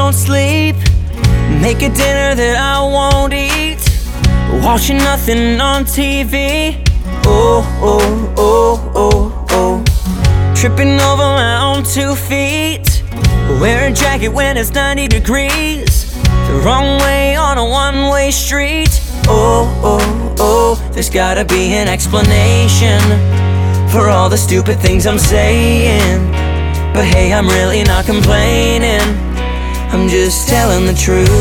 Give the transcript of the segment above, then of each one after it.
won't sleep, make a dinner that I won't eat, watching nothing on TV. Oh, oh, oh, oh, oh. Tripping over my own 2 feet, wear a jacket when it's 90 degrees, the wrong way on a one-way street. Oh, oh, oh, there's gotta be an explanation for all the stupid things I'm saying. But hey, I'm really not complaining, I'm just telling the truth.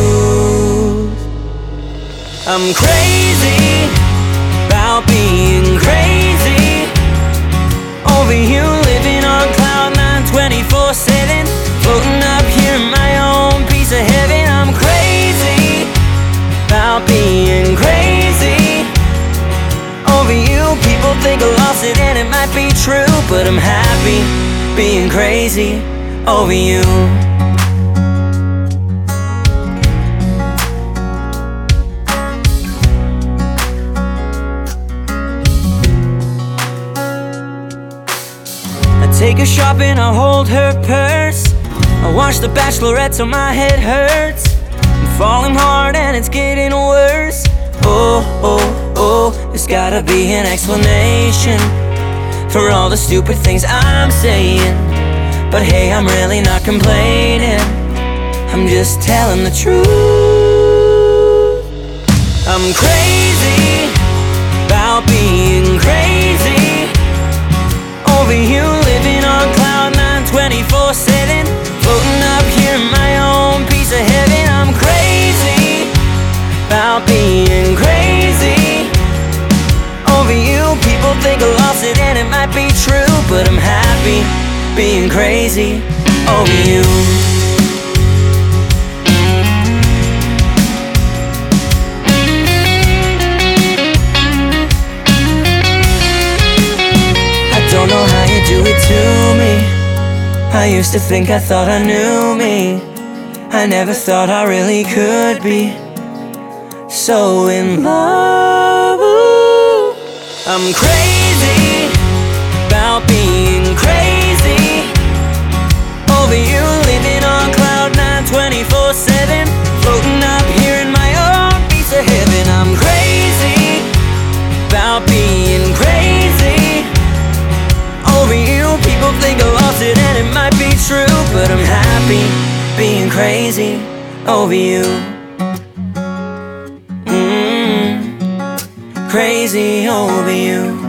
I'm crazy about being crazy over you, living on cloud 9 24/7, floating up here in my own piece of heaven. I'm crazy about being crazy over you. People think I lost it and it might be true, but I'm happy being crazy over you. I take her shopping, I hold her purse, I watch The Bachelorette till my head hurts. I'm falling hard and it's getting worse. Oh, oh, oh, there's gotta be an explanation for all the stupid things I'm saying. But hey, I'm really not complaining, I'm just telling the truth. I'm crazy about being crazy over you, living on cloud 9 24/7, floating up here in my own piece of heaven. I'm crazy about being crazy over you. People think I lost it and it might be true, but I'm happy being crazy over you. I don't know how you do it to me. I used to think I thought I knew me, I never thought I really could be so in love. Ooh. I'm crazy about being crazy over you, living on cloud 9 24/7, floating up here in my own piece of heaven. I'm crazy about being crazy over you. People think I lost it and it might be true, but I'm happy being crazy over you. Crazy over you.